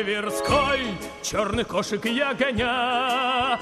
Тверской черных кошек я гоняю,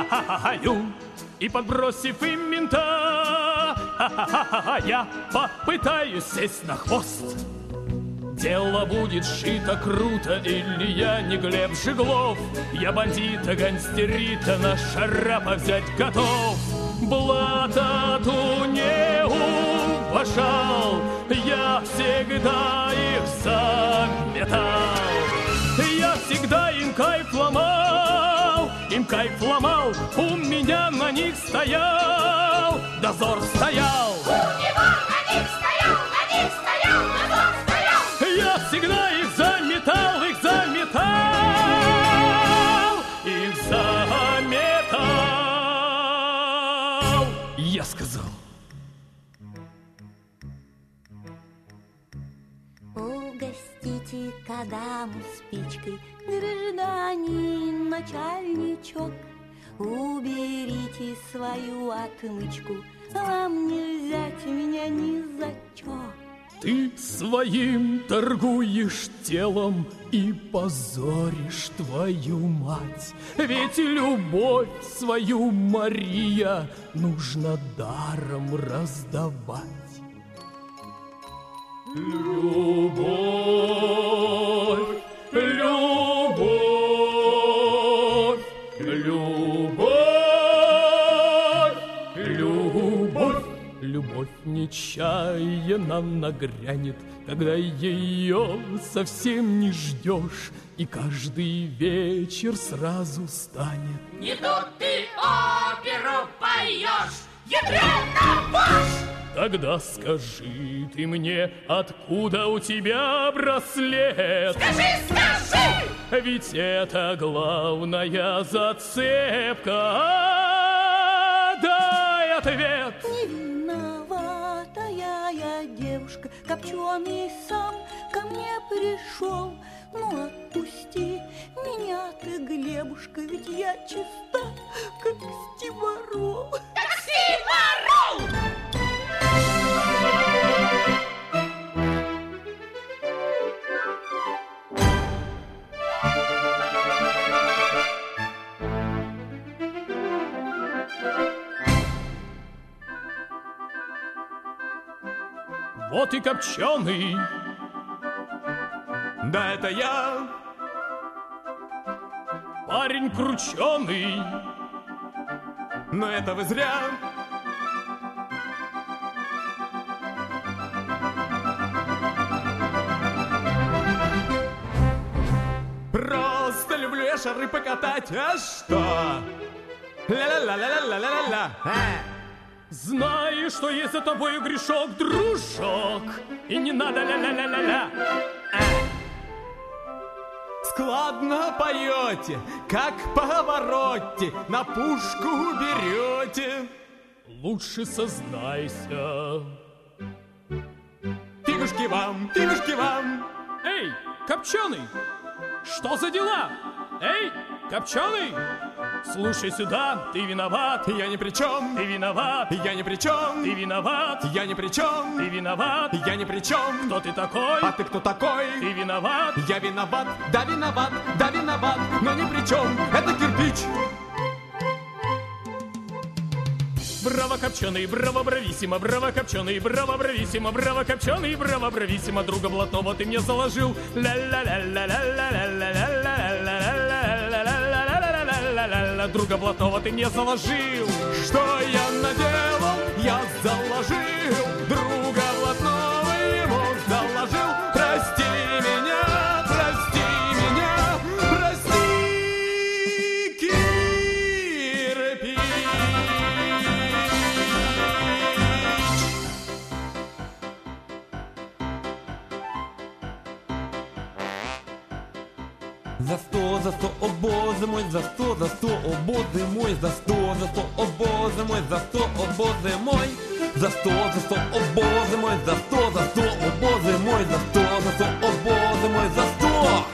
и подбросив им мента, я попытаюсь сесть на хвост. Дело будет шито круто, или я не Глеб Жиглов. Я бандита, гангстерита, на шарапа взять готов. Блатату не уважал, я всегда их заметал. Я всегда им кайф ломал, у меня на них стоял дозор стоял. У него на них стоял дозор стоял. Я всегда их заметал. Я сказал. Угостите-ка даму спичкой, гражданин начальничок. Уберите свою отмычку, вам не взять меня ни за чё. Ты своим торгуешь телом и позоришь твою мать. Ведь любовь свою, Мария, нужно даром раздавать. Любовь, любовь, любовь, любовь. Любовь нечаянно нагрянет, когда ее совсем не ждешь, и каждый вечер сразу станет. Не тут ты оперу поешь, ядрёна вошь! Тогда скажи ты мне, откуда у тебя браслет? Скажи! Ведь это главная зацепка. Дай ответ! Невиноватая я девушка, копченый сам ко мне пришел. Ну отпусти меня ты, Глебушка, ведь я чиста, как стимарол. Как стимарол! Вот и копченый. Да, это я. Парень крученый. Но это вы зря. Просто люблю я шары покатать. А что? Ля-ля-ля-ля-ля-ля-ля-ля. Знаю, что есть за тобою грешок, дружок, и не надо ля-ля-ля-ля-ля. Складно поете, как Паваротти, на пушку берете. Лучше сознайся. Фигушки вам, фигушки вам. Эй, копченый, что за дела? Эй, копченый! Слушай сюда, ты виноват, я ни при чем. Ты виноват, я ни при чем. Ты виноват, я ни при чем. Ты виноват, я ни при чем. Кто ты такой? А ты кто такой? Ты виноват, я виноват, да виноват, но ни при чем. Это кирпич. Браво, копченый, браво, брависсимо, браво, копченый, браво, брависсимо, браво, копченый, браво, брависсимо. Друга блатного ты мне заложил. Ля-ля-ля-ля-ля-ля-ля-ля-ля-ля-ля-ля-ля-ля-ля-ля-ля-ля-ля. Друга блатного ты мне заложил. Что я наделал? Я заложил. Друга блатного ему заложил. Прости меня, прости меня, прости, кирпич. За сто, о боже мой, за сто, о боже мой, за сто, о боже мой, за сто, о боже мой, за сто, о боже мой, за сто, о боже мой, за сто, о боже мой, за сто.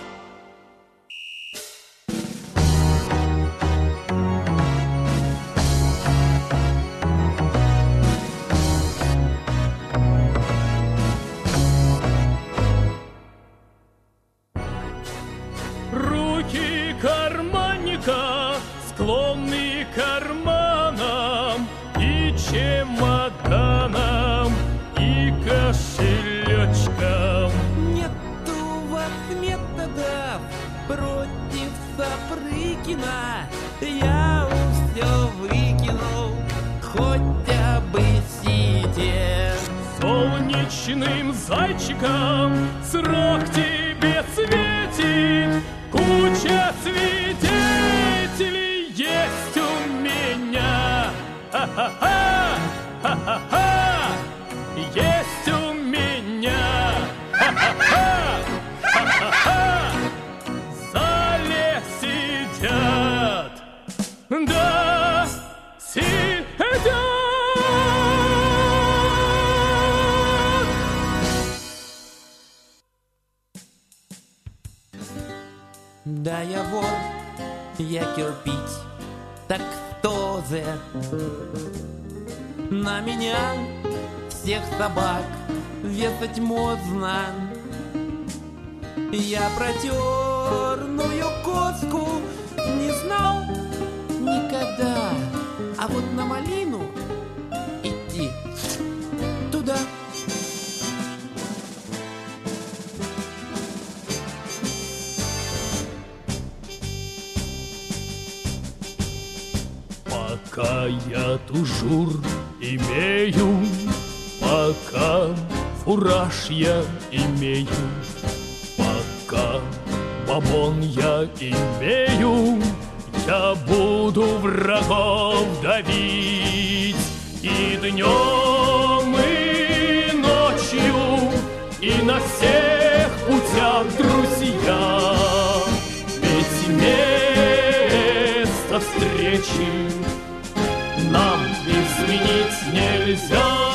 Руки карманника склонны к карманам и чемоданам, и кошелечкам. Нету у вас методов против Сапрыкина. Я все выкинул, хоть обысите. Солнечным зайчиком срок тебе светит, куча свидетелей есть у меня. Ха-ха-ха, ха-ха-ха, есть у меня. Ха-ха-ха, ха-ха-ха, в зале сидят. Да, сидят. Да, я вор, я кирпич, так кто же? На меня всех собак вешать можно. Я про черную коску не знал никогда, а вот на малину идти туда. Пока я тужур имею, пока фураж я имею, пока бабон я имею, я буду врагов давить и днем, и ночью, и на всех путях, друзья. Ведь место встречи нам изменить нельзя.